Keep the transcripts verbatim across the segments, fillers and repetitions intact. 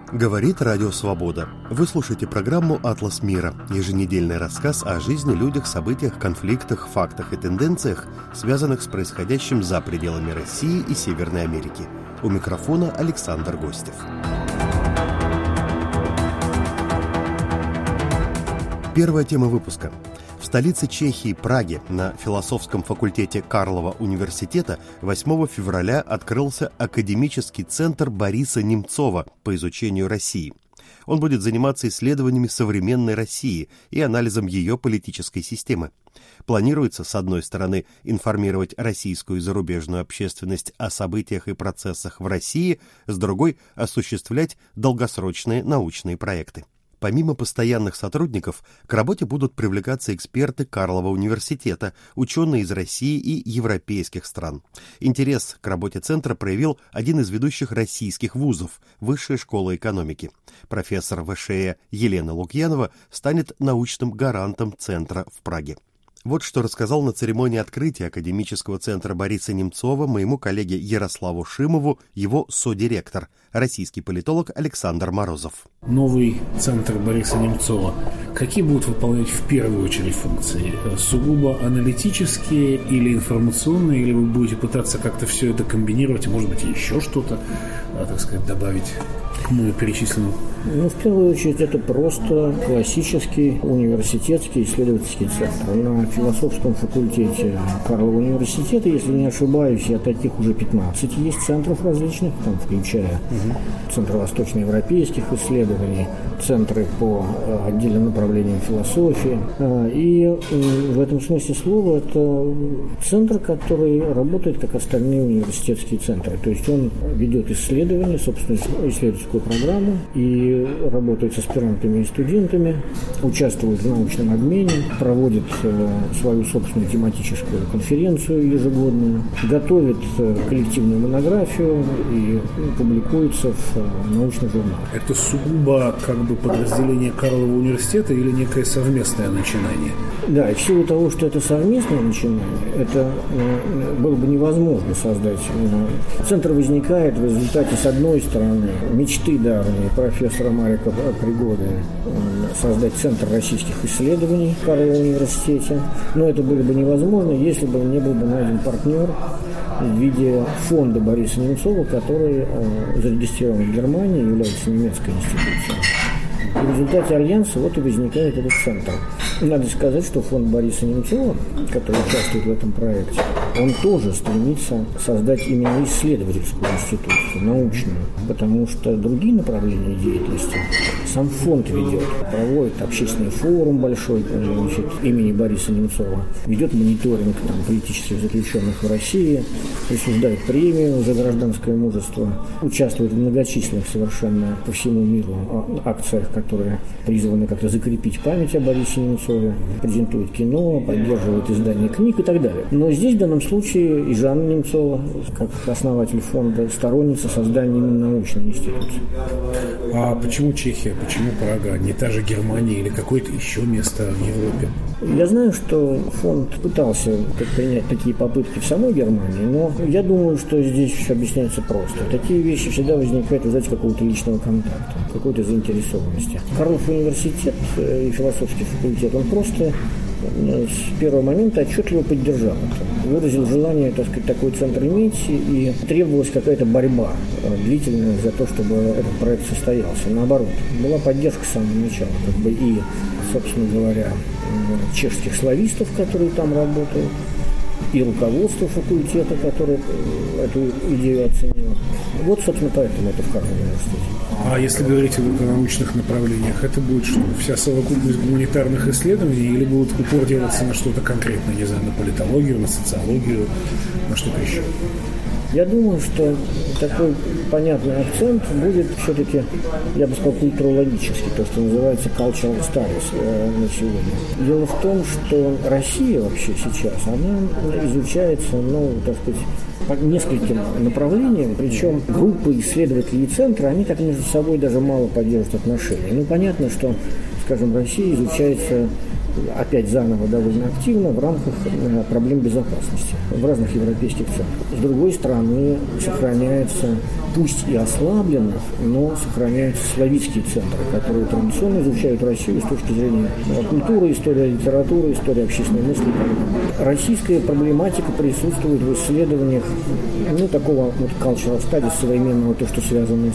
Говорит Радио Свобода. Вы слушаете программу «Атлас мира», еженедельный рассказ о жизни, людях, событиях, конфликтах, фактах и тенденциях, связанных с происходящим за пределами России и Северной Америки. У микрофона Александр Гостев. Первая тема выпуска. В столице Чехии, Праге, на философском факультете Карлова университета восьмого февраля открылся академический центр Бориса Немцова по изучению России. Он будет заниматься исследованиями современной России и анализом ее политической системы. Планируется, с одной стороны, информировать российскую и зарубежную общественность о событиях и процессах в России, с другой – осуществлять долгосрочные научные проекты. Помимо постоянных сотрудников, к работе будут привлекаться эксперты Карлова университета, ученые из России и европейских стран. Интерес к работе центра проявил один из ведущих российских вузов – Высшая школа экономики. Профессор ВШЭ Елена Лукьянова станет научным гарантом центра в Праге. Вот что рассказал на церемонии открытия академического центра Бориса Немцова моему коллеге Ярославу Шимову его содиректор, российский политолог Александр Морозов. Новый центр Бориса Немцова. Какие будут выполнять в первую очередь функции? Сугубо аналитические или информационные, или вы будете пытаться как-то все это комбинировать, может быть, еще что-то, так сказать, добавить к моему перечисленному? Ну, в первую очередь, это просто классический университетский исследовательский центр. На философском факультете Карлова университета, если не ошибаюсь, я таких уже пятнадцать есть центров различных, там, включая угу. Центр восточноевропейских исследований, центры по отдельным направлениям философии. И в этом смысле слова это центр, который работает как остальные университетские центры. То есть он ведет исследования, собственно, исследовательскую программу и работает с аспирантами и студентами, участвует в научном обмене, проводит свою собственную тематическую конференцию ежегодную, готовит коллективную монографию и публикуется в научных журналах. Это сугубо как бы подразделение Карлова университета или некое совместное начинание? Да, и в силу того, что это совместное начинание, это было бы невозможно создать. Центр возникает в результате, с одной стороны, мечты давней профессора Марика Пригоды создать Центр российских исследований в Карловом университете. Но это было бы невозможно, если бы не был бы найден партнер в виде фонда Бориса Немцова, который э, зарегистрирован в Германии, является немецкой институцией. И в результате альянса вот и возникает этот центр. Надо сказать, что фонд Бориса Немцова, который участвует в этом проекте, он тоже стремится создать именно исследовательскую институцию, научную, потому что другие направления деятельности сам фонд ведет, проводит общественный форум большой, значит, имени Бориса Немцова, ведет мониторинг там, политических заключенных в России, присуждает премию за гражданское мужество, участвует в многочисленных совершенно по всему миру акциях, которые призваны как-то закрепить память о Борисе Немцове, презентует кино, поддерживает издание книг и так далее. Но здесь в данном случае и Жанна Немцова, как основатель фонда, сторонница создания именно научной институции. А почему Чехия, почему Прага, не та же Германия или какое-то еще место в Европе? Я знаю, что фонд пытался принять такие попытки в самой Германии, но я думаю, что здесь все объясняется просто. Такие вещи всегда возникают из какого-то личного контакта, какой-то заинтересованности. Карлов университет и философский факультет, он просто с первого момента отчетливо поддержал это. Выразил желание, так сказать, такой центр иметь, и требовалась какая-то борьба длительная за то, чтобы этот проект состоялся. Наоборот, была поддержка с самого начала, как бы и, собственно говоря, чешских славистов, которые там работают, и руководство факультета, которое эту идею оценило. Вот, собственно, поэтому это в Карловом университете. А если говорить о научных направлениях, это будет что? Вся совокупность гуманитарных исследований или будут упор делаться на что-то конкретное, не знаю, на политологию, на социологию, на что-то еще? Я думаю, что такой понятный акцент будет все-таки, я бы сказал, культурологический, то, что называется cultural studies э, на сегодня. Дело в том, что Россия вообще сейчас, она изучается, ну, так сказать, по нескольким направлениям, причем группы исследователей и центры, они так между собой даже мало поддерживают отношения. Ну, понятно, что, скажем, Россия изучается опять заново довольно активно в рамках проблем безопасности в разных европейских центрах. С другой стороны, сохраняется, пусть и ослабленно, но сохраняются славянские центры, которые традиционно изучают Россию с точки зрения культуры, истории литературы, истории общественной мысли. Российская проблематика присутствует в исследованиях ну, такого вот cultural studies современного, то, что связано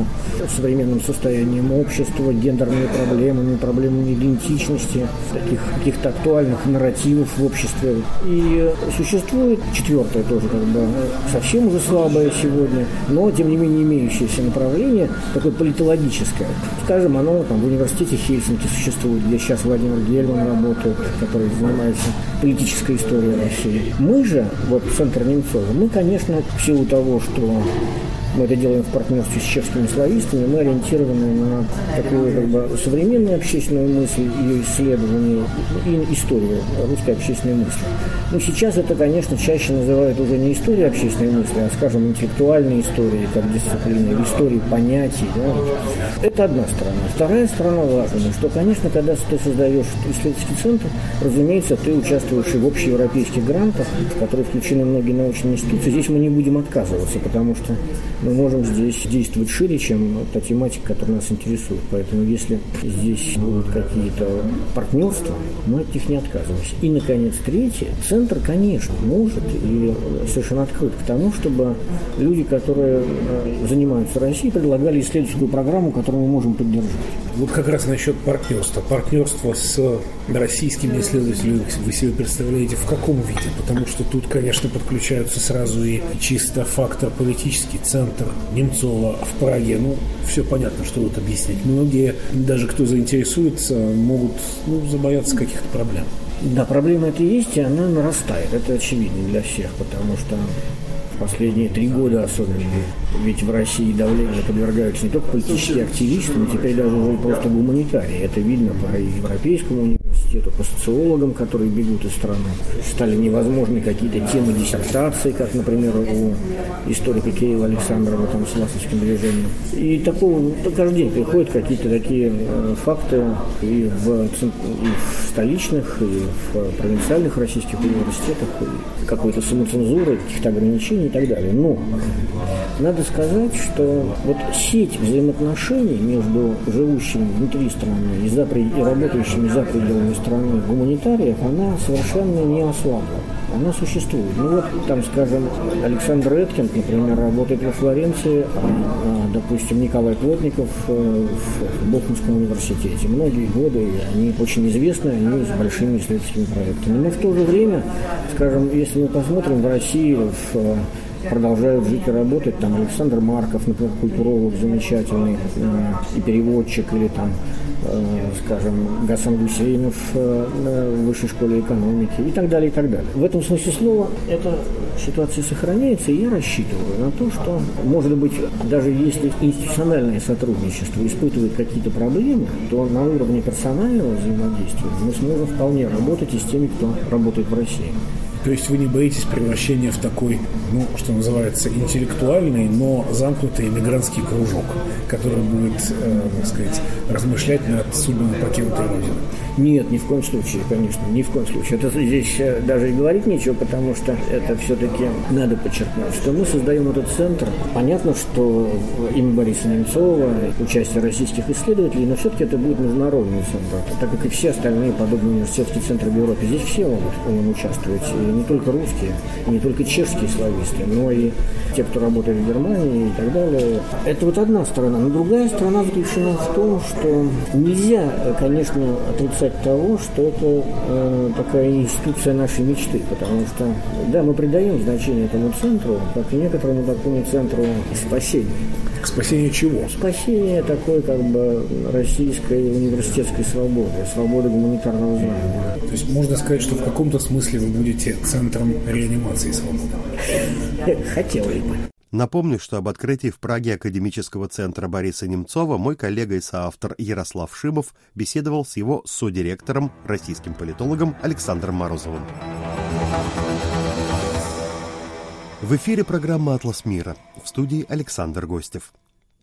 с современным состоянием общества, гендерными проблемами, проблемами идентичности, таких каких-то актуальных нарративов в обществе. И существует четвертое тоже как бы совсем уже слабое сегодня, но тем не менее имеющееся направление, такое политологическое. Скажем, оно там в университете Хельсинки существует, где сейчас Владимир Гельман работает, который занимается политической историей России. Мы же, вот Центр Немцова, мы, конечно, в силу того, что мы это делаем в партнерстве с чешскими славистами, мы ориентированы на такую как бы современную общественную мысль, ее исследование и историю русской общественной мысли. Но сейчас это, конечно, чаще называют уже не историей общественной мысли, а, скажем, интеллектуальной историей, как дисциплиной, или историей понятий. Да? Это одна сторона. Вторая сторона важная, что, конечно, когда ты создаешь исследовательский центр, разумеется, ты участвуешь и в общеевропейских грантах, в которые включены многие научные институции. Здесь мы не будем отказываться, потому что мы можем здесь действовать шире, чем та тематика, которая нас интересует. Поэтому, если здесь будут какие-то партнерства, мы от них не отказываемся. И, наконец, третье. Центр, конечно, может и совершенно открыт к тому, чтобы люди, которые занимаются Россией, предлагали исследовательскую программу, которую мы можем поддержать. Вот как раз насчет партнерства. Партнерство с российскими исследователями вы себе представляете в каком виде? Потому что тут, конечно, подключаются сразу и чисто фактор политический. Центр Немцова в Праге. Ну, все понятно, что тут объяснить. Многие, даже кто заинтересуется, могут ну, забояться каких-то проблем. Да, проблема это есть, и она нарастает. Это очевидно для всех, потому что последние три года особенно, ведь в России давлению подвергаются не только политические активисты, но теперь даже уже и просто гуманитарии. Это видно по Европейскому университету, по социологам, которые бегут из страны. Стали невозможны какие-то темы диссертации, как, например, у историка Киева Александрова там, с Ласточким движением. И такого каждый день приходят какие-то такие э, факты и в, и в столичных, и в провинциальных российских университетах, и какой-то самоцензуры, каких-то ограничений и так далее. Но надо сказать, что вот сеть взаимоотношений между живущими внутри страны и, за, и работающими за пределами страны гуманитариев, она совершенно не ослабла. Она существует. Ну вот там, скажем, Александр Эткинд, например, работает во Флоренции, а, допустим, Николай Плотников в Бохумском университете. Многие годы они очень известны, они с большими исследовательскими проектами. Но в то же время, скажем, если мы посмотрим в России, в продолжают жить и работать. Там Александр Марков, например, культуролог замечательный, э, и переводчик, или там, э, скажем, Гасан Гусейнов э, в Высшей школе экономики и так далее, и так далее. В этом смысле слова эта ситуация сохраняется, и я рассчитываю на то, что, может быть, даже если институциональное сотрудничество испытывает какие-то проблемы, то на уровне персонального взаимодействия мы сможем вполне работать и с теми, кто работает в России. То есть вы не боитесь превращения в такой, ну, что называется, интеллектуальный, но замкнутый эмигрантский кружок, который будет, э, так сказать, размышлять над судьбами покинутой Родины? Нет, ни в коем случае, конечно, ни в коем случае. Это здесь даже и говорить нечего, потому что это все-таки надо подчеркнуть, что мы создаем этот центр. Понятно, что имя Бориса Немцова, участие российских исследователей, но все-таки это будет международный центр, так как и все остальные подобные университетские центры в Европе. Здесь все могут в нем участвовать. Не только русские, не только чешские слависты, но и те, кто работает в Германии и так далее. Это вот одна сторона. Но другая сторона заключена в том, что нельзя, конечно, отрицать того, что это э, такая институция нашей мечты, потому что, да, мы придаем значение этому центру, как и некоторому такому центру спасения. Спасение чего? Спасение такой, как бы, российской университетской свободы, свободы гуманитарного знания. То есть можно сказать, что в каком-то смысле вы будете центром реанимации свободы? Хотел бы. Напомню, что об открытии в Праге академического центра Бориса Немцова мой коллега и соавтор Ярослав Шимов беседовал с его содиректором, российским политологом Александром Морозовым. В эфире программа «Атлас мира». В студии Александр Гостев.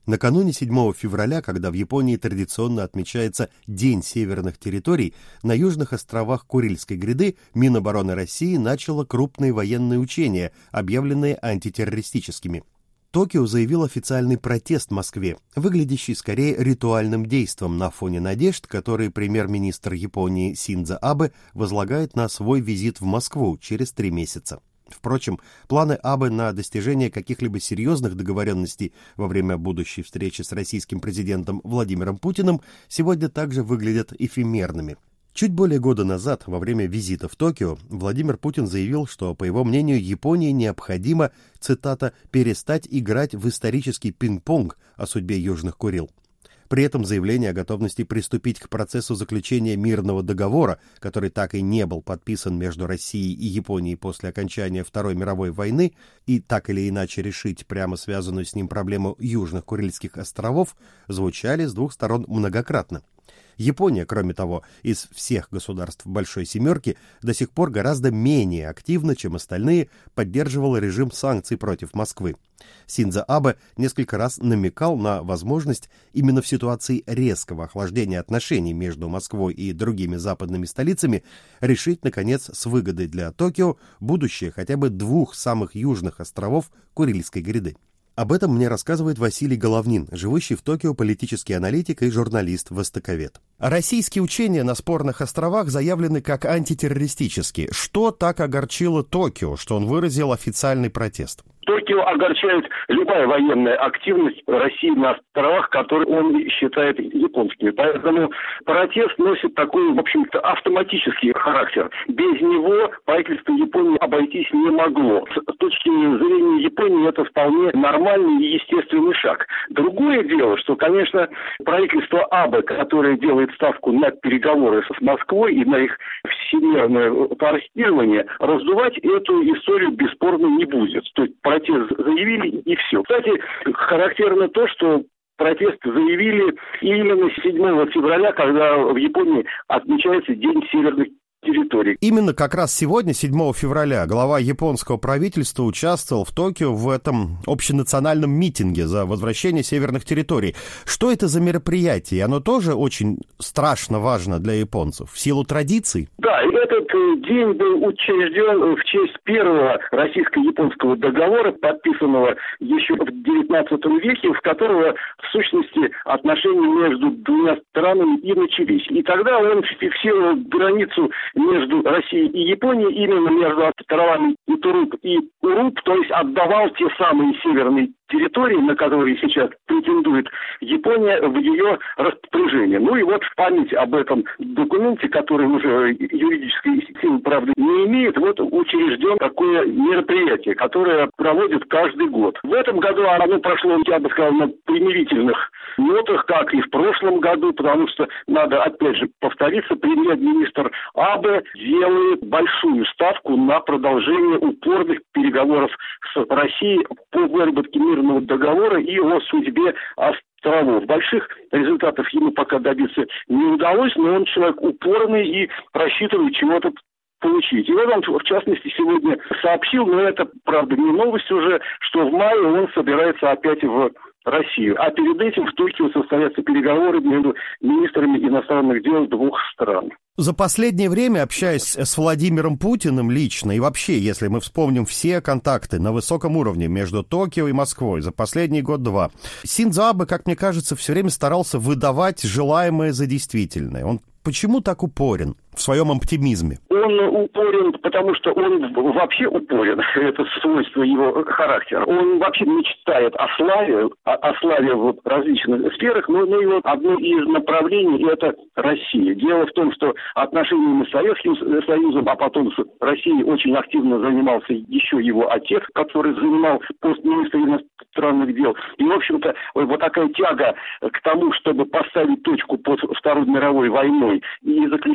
Накануне седьмого февраля, когда в Японии традиционно отмечается День северных территорий, на южных островах Курильской гряды Минобороны России начало крупные военные учения, объявленные антитеррористическими. Токио заявил официальный протест Москве, выглядящий скорее ритуальным действом на фоне надежд, которые премьер-министр Японии Синдзо Абе возлагает на свой визит в Москву через три месяца. Впрочем, планы Абе на достижение каких-либо серьезных договоренностей во время будущей встречи с российским президентом Владимиром Путиным сегодня также выглядят эфемерными. Чуть более года назад, во время визита в Токио, Владимир Путин заявил, что, по его мнению, Японии необходимо, цитата, «перестать играть в исторический пинг-понг о судьбе Южных Курил». При этом заявление о готовности приступить к процессу заключения мирного договора, который так и не был подписан между Россией и Японией после окончания Второй мировой войны, и так или иначе решить прямо связанную с ним проблему Южных Курильских островов, звучали с двух сторон многократно. Япония, кроме того, из всех государств Большой Семерки до сих пор гораздо менее активно, чем остальные, поддерживала режим санкций против Москвы. Синдзо Абе несколько раз намекал на возможность именно в ситуации резкого охлаждения отношений между Москвой и другими западными столицами решить, наконец, с выгодой для Токио будущее хотя бы двух самых южных островов Курильской гряды. Об этом мне рассказывает Василий Головнин, живущий в Токио политический аналитик и журналист-востоковед. Российские учения на спорных островах заявлены как антитеррористические. Что так огорчило Токио, что он выразил официальный протест? Токио огорчает любая военная активность России на островах, которые он считает японскими. Поэтому протест носит такой, в общем-то, автоматический характер. Без него правительство Японии обойтись не могло. С точки зрения Японии это вполне нормальный и естественный шаг. Другое дело, что, конечно, правительство Абе, которое делает ставку на переговоры с Москвой и на их всемирное форсирование, раздувать эту историю бесспорно не будет. То есть протест заявили и все. Кстати, характерно то, что протест заявили именно седьмого февраля, когда в Японии отмечается День северных территорий. Именно как раз сегодня, седьмого февраля, глава японского правительства участвовал в Токио в этом общенациональном митинге за возвращение северных территорий. Что это за мероприятие? Оно тоже очень страшно важно для японцев в силу традиций? Да, этот день был учрежден в честь первого российско-японского договора, подписанного еще в девятнадцатом веке, в которого, в сущности, отношения между двумя странами и начались. И тогда он фиксировал границу между Россией и Японией, именно между островами Итуруп и Уруп, то есть отдавал те самые северные территории, на которые сейчас претендует Япония, в ее распоряжение. Ну и вот в память об этом документе, который уже юридической силы, правда, не имеет, вот учрежден такое мероприятие, которое проводит каждый год. В этом году оно прошло, я бы сказал, на примирительных нотах, как и в прошлом году, потому что, надо опять же повториться, премьер-министр Абе делает большую ставку на продолжение упорных переговоров с Россией по выработке мирного договора и о судьбе островов. Больших результатов ему пока добиться не удалось, но он человек упорный и рассчитывает чего-то получить. И вот он, в частности, сегодня сообщил, но это, правда, не новость уже, что в мае он собирается опять в Россию. А перед этим в Токио состоятся переговоры между министрами иностранных дел двух стран. За последнее время, общаясь с Владимиром Путиным лично, и вообще, если мы вспомним все контакты на высоком уровне между Токио и Москвой за последний год-два, Синдзо Абе, как мне кажется, все время старался выдавать желаемое за действительное. Он почему так упорен в своем оптимизме? Он упорен, потому что он вообще упорен. Это свойство его характера. Он вообще мечтает о славе, о, о славе в различных сферах, но, но и вот одно из направлений – это Россия. Дело в том, что отношениями с Советским Союзом, а потом с Россией очень активно занимался еще его отец, который занимал пост министра иностранных дел. И, в общем-то, вот такая тяга к тому, чтобы поставить точку под Второй мировой войной и заключить мирный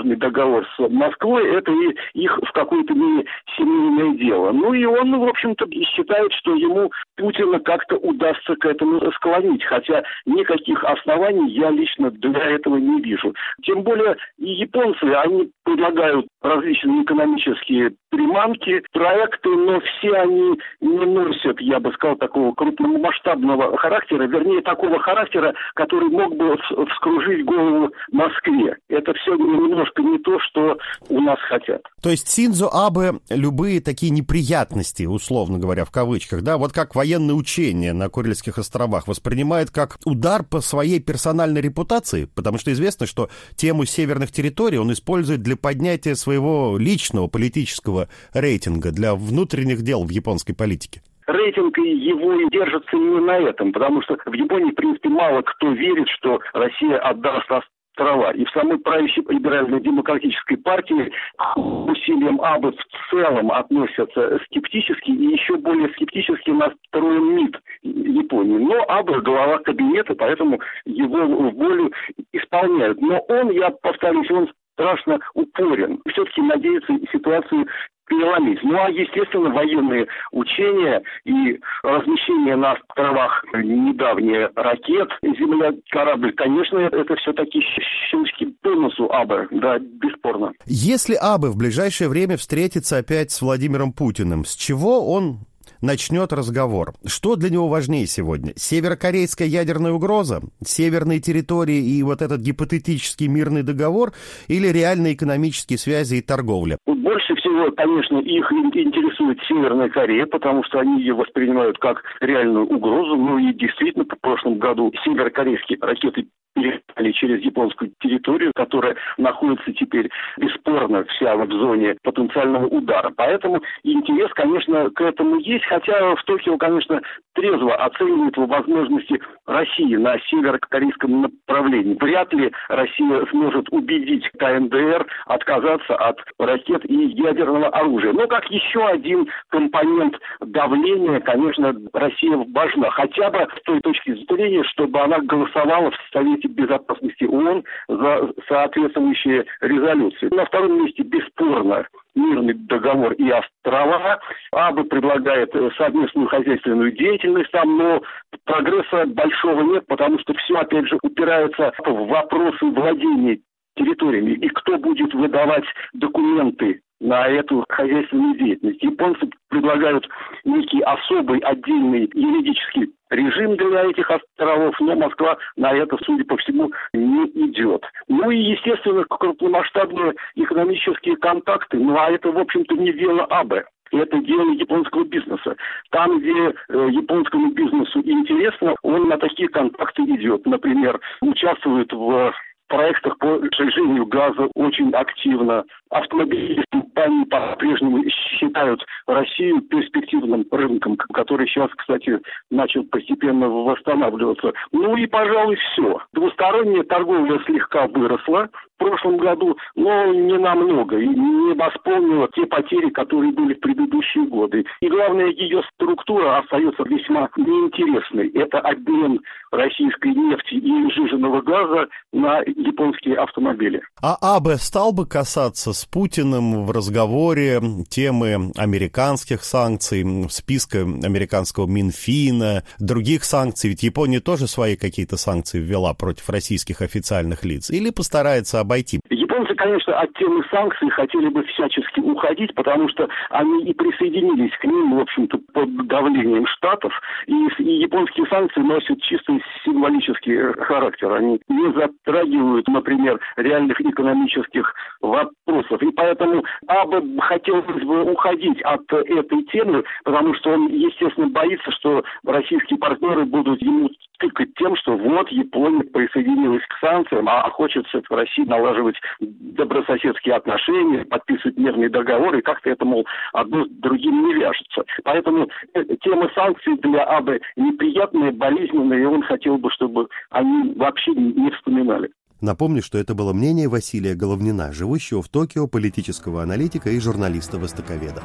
мирный договор с Москвой, это и их в какой-то мере семейное дело. Ну и он, в общем-то, считает, что ему Путина как-то удастся к этому склонить, хотя никаких оснований я лично для этого не вижу. Тем более и японцы, они предлагают различные экономические приманки, проекты, но все они не носят, я бы сказал, такого крупномасштабного характера, вернее, такого характера, который мог бы вскружить голову Москве. Это все немножко не то, что у нас хотят. То есть Синдзо Абе любые такие неприятности, условно говоря, в кавычках, да, вот как военные учения на Курильских островах, воспринимает как удар по своей персональной репутации, потому что известно, что тему северных территорий он использует для поднятия своего личного политического рейтинга, для внутренних дел в японской политике. Рейтинг его и держится не на этом, потому что в Японии, в принципе, мало кто верит, что Россия отдаст острова. И в самой правящей либерально-демократической партии к усилиям Абе в целом относятся скептически, и еще более скептически настроен МИД Японии. Но Абе глава кабинета, поэтому его волю исполняют. Но он, я повторюсь, он страшно упорен. Все-таки надеется ситуацию переломить. Ну, а, естественно, военные учения и размещение на островах недавние ракет, земля, корабль, конечно, это все-таки щелчки по носу Абе, да, бесспорно. Если Абе в ближайшее время встретится опять с Владимиром Путиным, с чего он начнет разговор? Что для него важнее сегодня? Северокорейская ядерная угроза, северные территории и вот этот гипотетический мирный договор или реальные экономические связи и торговля? Больше всего, конечно, их интересует Северная Корея, потому что они ее воспринимают как реальную угрозу. Ну и действительно, в прошлом году северокорейские ракеты перелетали через японскую территорию, которая находится теперь бесспорно вся в зоне потенциального удара. Поэтому интерес, конечно, к этому есть, хотя в Токио, конечно, трезво оценивают возможности России на северокорейском направлении. Вряд ли Россия сможет убедить КНДР отказаться от ракет и ядерного оружия. Но как еще один компонент давления, конечно, Россия важна. Хотя бы с той точки зрения, чтобы она голосовала в Совете Безопасности ООН за соответствующие резолюции. На втором месте бесспорно мирный договор и острова. Абе предлагает совместную хозяйственную деятельность там, но прогресса большого нет, потому что все, опять же, упирается в вопросы владения территориями и кто будет выдавать документы на эту хозяйственную деятельность. Японцы предлагают некий особый отдельный юридический режим для этих островов, но Москва на это, судя по всему, не идет. Ну и, естественно, крупномасштабные экономические контакты, ну а это, в общем-то, не дело Абе. Это дело японского бизнеса. Там, где э, японскому бизнесу интересно, он на такие контакты идет. Например, участвует в проектах по сжижению газа очень активно. Автомобильные компании по-прежнему считают Россию перспективным рынком, который сейчас, кстати, начал постепенно восстанавливаться. Ну и, пожалуй, все. Двусторонняя торговля слегка выросла в прошлом году, но не намного. И не восполнила те потери, которые были в предыдущие годы. И главное, ее структура остается весьма неинтересной. Это обмен российской нефти и сжиженного газа на японские автомобили. А Абе стал бы касаться с Путиным в разговоре темы американских санкций, списка американского Минфина, других санкций? Ведь Япония тоже свои какие-то санкции ввела против российских официальных лиц. Или постарается обойти? Японцы, конечно, от темы санкций хотели бы всячески уходить, потому что они и присоединились к ним, в общем-то, под давлением Штатов. И, и японские санкции носят чисто символический характер. Они не затрагивают, например, реальных экономических вопросов. И поэтому Абе хотелось бы уходить от этой темы, потому что он, естественно, боится, что российские партнеры будут ему тыкать тем, что вот Япония присоединилась к санкциям, а хочется в России налаживать добрососедские отношения, подписывать мирные договоры, и как-то это, мол, одно с другим не вяжется. Поэтому тема санкций для Абе неприятная, болезненная, и он хотел бы, чтобы они вообще не вспоминали. Напомню, что это было мнение Василия Головнина, живущего в Токио, политического аналитика и журналиста-востоковеда.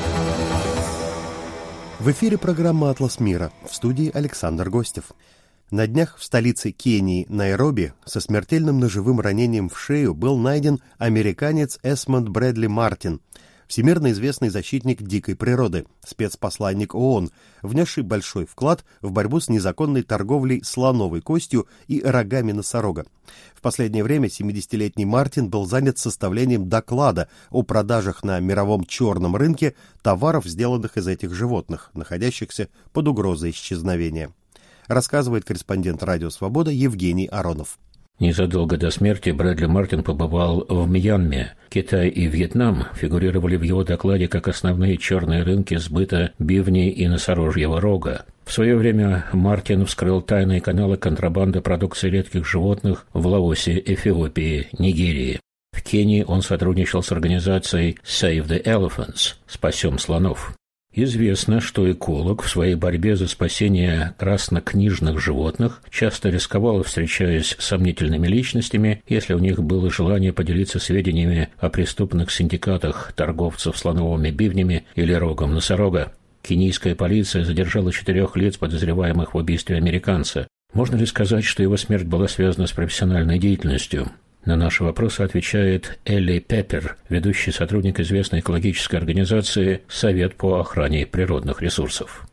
В эфире программа «Атлас мира», в студии Александр Гостев. На днях в столице Кении, Найроби, со смертельным ножевым ранением в шею был найден американец Эсмонд Брэдли Мартин, всемирно известный защитник дикой природы, спецпосланник ООН, внесший большой вклад в борьбу с незаконной торговлей слоновой костью и рогами носорога. В последнее время семидесятилетний Мартин был занят составлением доклада о продажах на мировом черном рынке товаров, сделанных из этих животных, находящихся под угрозой исчезновения. Рассказывает корреспондент «Радио Свобода» Евгений Аронов. Незадолго до смерти Брэдли Мартин побывал в Мьянме. Китай и Вьетнам фигурировали в его докладе как основные черные рынки сбыта бивней и носорожьего рога. В свое время Мартин вскрыл тайные каналы контрабанды продукции редких животных в Лаосе, Эфиопии, Нигерии. В Кении он сотрудничал с организацией Save the Elephants – «Спасем слонов». Известно, что эколог в своей борьбе за спасение краснокнижных животных часто рисковал, встречаясь с сомнительными личностями, если у них было желание поделиться сведениями о преступных синдикатах торговцев слоновыми бивнями или рогом носорога. Кенийская полиция задержала четырех лиц, подозреваемых в убийстве американца. Можно ли сказать, что его смерть была связана с профессиональной деятельностью? На наши вопросы отвечает Элли Пеппер, ведущий сотрудник известной экологической организации «Совет по охране природных ресурсов».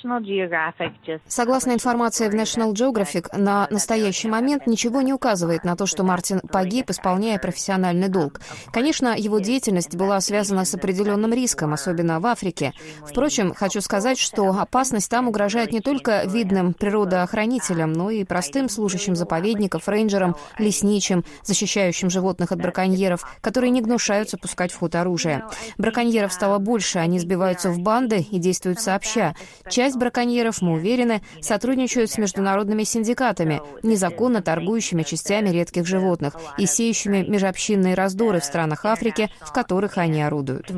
Согласно информации в National Geographic, на настоящий момент ничего не указывает на то, что Мартин погиб, исполняя профессиональный долг. Конечно, его деятельность была связана с определенным риском, особенно в Африке. Впрочем, хочу сказать, что опасность там угрожает не только видным природоохранителям, но и простым служащим заповедников, рейнджерам, лесничим, защищающим животных от браконьеров, которые не гнушаются пускать в ход оружие. Браконьеров стало больше, они сбиваются в банды и действуют сообща. Часть браконьеров, мы уверены, сотрудничают с международными синдикатами, незаконно торгующими частями редких животных и сеющими межобщинные раздоры в странах Африки, в которых они орудуют.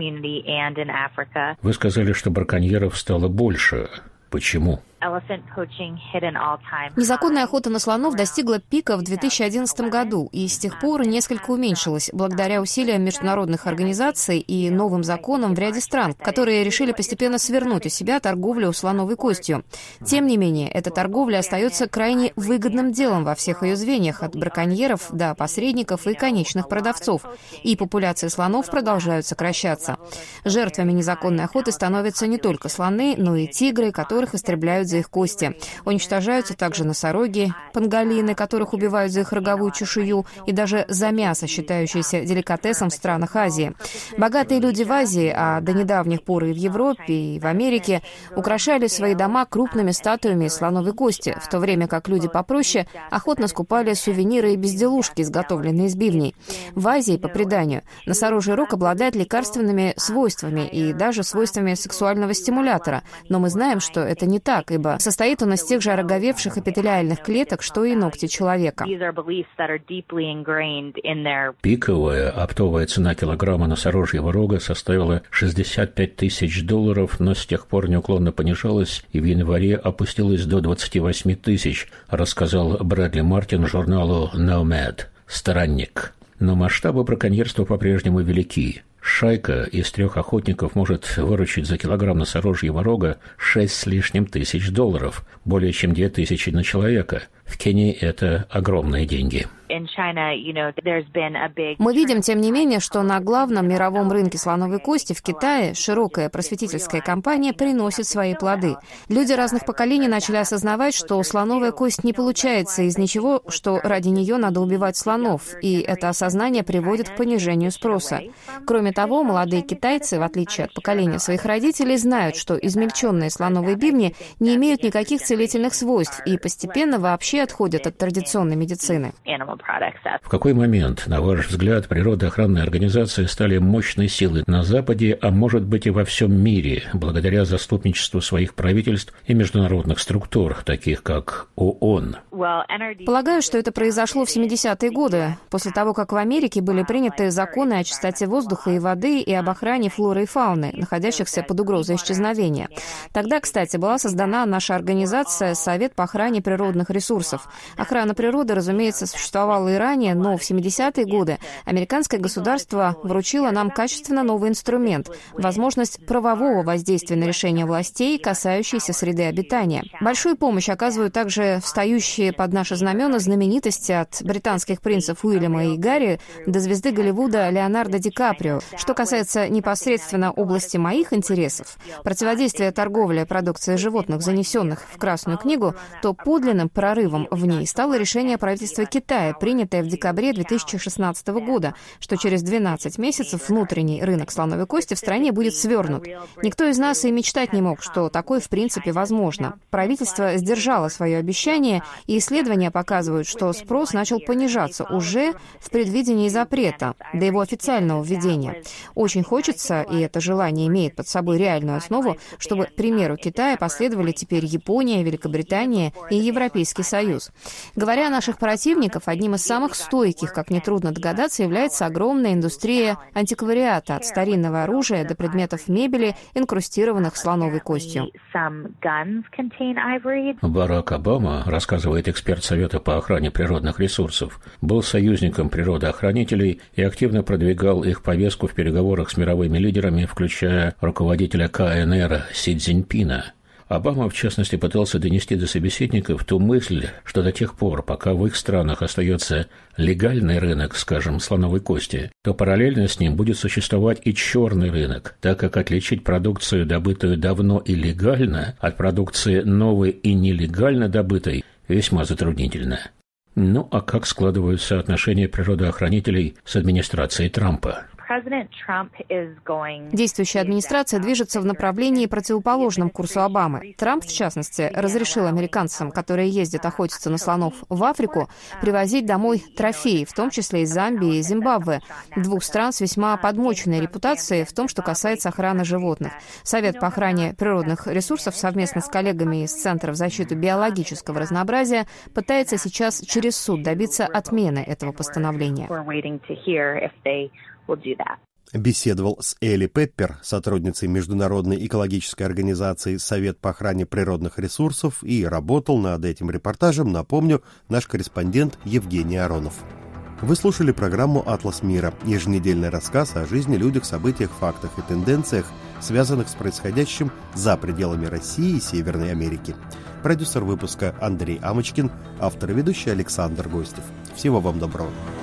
Вы сказали, что браконьеров стало больше. Почему? Незаконная охота на слонов достигла пика в две тысячи одиннадцатом году и с тех пор несколько уменьшилась благодаря усилиям международных организаций и новым законам в ряде стран, которые решили постепенно свернуть у себя торговлю слоновой костью. Тем не менее, эта торговля остается крайне выгодным делом во всех ее звеньях, от браконьеров до посредников и конечных продавцов, и популяции слонов продолжают сокращаться. Жертвами незаконной охоты становятся не только слоны, но и тигры, которых истребляют за их кости. Уничтожаются также носороги, панголины, которых убивают за их роговую чешую, и даже за мясо, считающееся деликатесом в странах Азии. Богатые люди в Азии, а до недавних пор и в Европе, и в Америке, украшали свои дома крупными статуями из слоновой кости, в то время как люди попроще охотно скупали сувениры и безделушки, изготовленные из бивней. В Азии, по преданию, носорожий рог обладает лекарственными свойствами и даже свойствами сексуального стимулятора, но мы знаем, что это не так, ибо состоит он из тех же ороговевших эпителиальных клеток, что и ногти человека. Пиковая оптовая цена килограмма носорожьего рога составила шестьдесят пять тысяч долларов, но с тех пор неуклонно понижалась и в январе опустилась до двадцать восемь тысяч, рассказал Брэдли Мартин журналу Nomad, «Сторонник». Но масштабы браконьерства по-прежнему велики. Шайка из трех охотников может выручить за килограмм носорожьего рога шесть с лишним тысяч долларов, более чем две тысячи на человека. В Кении это огромные деньги. Мы видим, тем не менее, что на главном мировом рынке слоновой кости в Китае широкая просветительская кампания приносит свои плоды. Люди разных поколений начали осознавать, что слоновая кость не получается из ничего, что ради нее надо убивать слонов, и это осознание приводит к понижению спроса. Кроме того, молодые китайцы, в отличие от поколения своих родителей, знают, что измельченные слоновые бивни не имеют никаких целительных свойств и постепенно вообще отходят от традиционной медицины. В какой момент, на ваш взгляд, природоохранные организации стали мощной силой на Западе, а может быть и во всем мире, благодаря заступничеству своих правительств и международных структур, таких как ООН? Полагаю, что это произошло в семидесятые годы, после того, как в Америке были приняты законы о чистоте воздуха и воды и об охране флоры и фауны, находящихся под угрозой исчезновения. Тогда, кстати, была создана наша организация «Совет по охране природных ресурсов». ресурсов. Охрана природы, разумеется, существовала и ранее, но в семидесятые годы американское государство вручило нам качественно новый инструмент – возможность правового воздействия на решения властей, касающиеся среды обитания. Большую помощь оказывают также встающие под наши знамена знаменитости от британских принцев Уильяма и Гарри до звезды Голливуда Леонардо Ди Каприо. Что касается непосредственно области моих интересов, противодействия торговли продукцией животных, занесенных в Красную книгу, то подлинным прорывом в ней стало решение правительства Китая, принятое в декабре две тысячи шестнадцатого года, что через двенадцать месяцев внутренний рынок слоновой кости в стране будет свернут. Никто из нас и мечтать не мог, что такое в принципе возможно. Правительство сдержало свое обещание, и исследования показывают, что спрос начал понижаться уже в предвидении запрета до его официального введения. Очень хочется, и это желание имеет под собой реальную основу, чтобы, к примеру Китая, последовали теперь Япония, Великобритания и Европейский Союз. Говоря о наших противниках, одним из самых стойких, как нетрудно догадаться, является огромная индустрия антиквариата, от старинного оружия до предметов мебели, инкрустированных слоновой костью. Барак Обама, рассказывает эксперт Совета по охране природных ресурсов, был союзником природоохранителей и активно продвигал их повестку в переговорах с мировыми лидерами, включая руководителя ка эн эр Си Цзиньпина. Обама, в частности, пытался донести до собеседников ту мысль, что до тех пор, пока в их странах остается легальный рынок, скажем, слоновой кости, то параллельно с ним будет существовать и черный рынок, так как отличить продукцию, добытую давно и легально, от продукции новой и нелегально добытой, весьма затруднительно. Ну а как складываются отношения природоохранителей с администрацией Трампа? Действующая администрация движется в направлении, противоположном курсу Обамы. Трамп, в частности, разрешил американцам, которые ездят охотиться на слонов в Африку, привозить домой трофеи, в том числе из Замбии и Зимбабве, двух стран с весьма подмоченной репутацией в том, что касается охраны животных. Совет по охране природных ресурсов совместно с коллегами из Центра в защиту биологического разнообразия пытается сейчас через суд добиться отмены этого постановления. Беседовал с Элли Пеппер, сотрудницей Международной экологической организации «Совет по охране природных ресурсов», и работал над этим репортажем, напомню, наш корреспондент Евгений Аронов. Вы слушали программу «Атлас мира», еженедельный рассказ о жизни, людях, событиях, фактах и тенденциях, связанных с происходящим за пределами России и Северной Америки. Продюсер выпуска Андрей Амочкин, автор и ведущий Александр Гостев. Всего вам доброго.